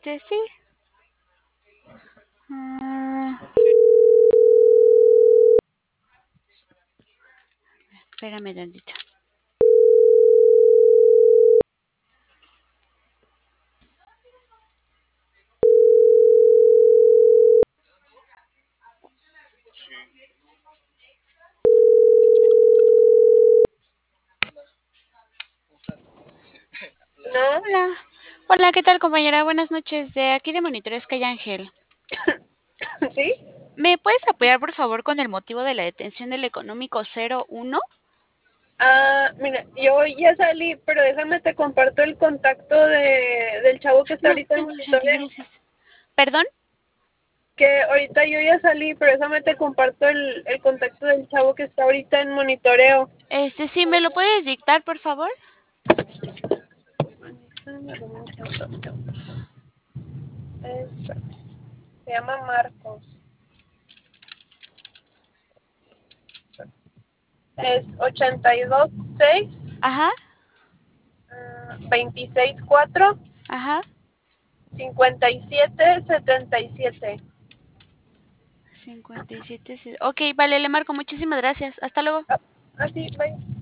Sí. Ah, espérame tantito. No, Hola. Hola, ¿qué tal, compañera? Buenas noches. De aquí de Monitores Calle Ángel. ¿sí? ¿Me puedes apoyar, por favor, con el motivo de la detención del económico 01? Mira, yo ya salí, pero déjame te comparto el contacto del chavo que está No, ahorita en tengo 80, monitoreo. gracias. ¿Perdón? Que ahorita yo ya salí, pero déjame te comparto el contacto del chavo que está ahorita en monitoreo. Sí, ¿me lo puedes dictar, por favor? Se llama Marcos. Es 826 Ajá, 264 ajá. 5777. 57. Sí. Ok, vale, le marco. Muchísimas gracias. Hasta luego. Así, bye.